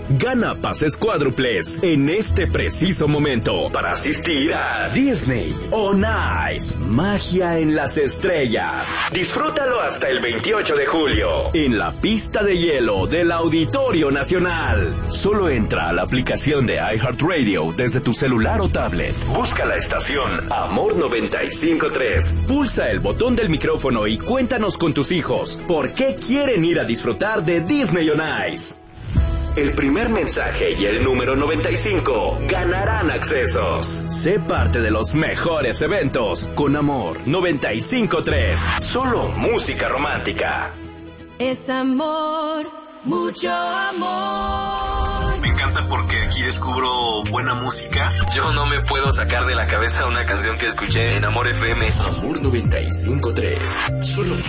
Gana pases cuádruples en este preciso momento para asistir a Disney On Ice, magia en las estrellas. Disfrútalo hasta el 28 de julio en la pista de hielo del Auditorio Nacional. Solo entra a la aplicación de iHeartRadio desde tu celular o tablet. Busca la estación Amor 95.3. Pulsa el botón del micrófono y cuéntanos con tus hijos por qué quieren ir a disfrutar de Disney On Ice. El primer mensaje y el número 95 ganarán accesos. Sé parte de los mejores eventos con Amor 95.3. Solo música romántica. Es amor, mucho amor. Me encanta porque aquí descubro buena música. Yo no me puedo sacar de la cabeza una canción que escuché en Amor FM. Amor 95.3. Solo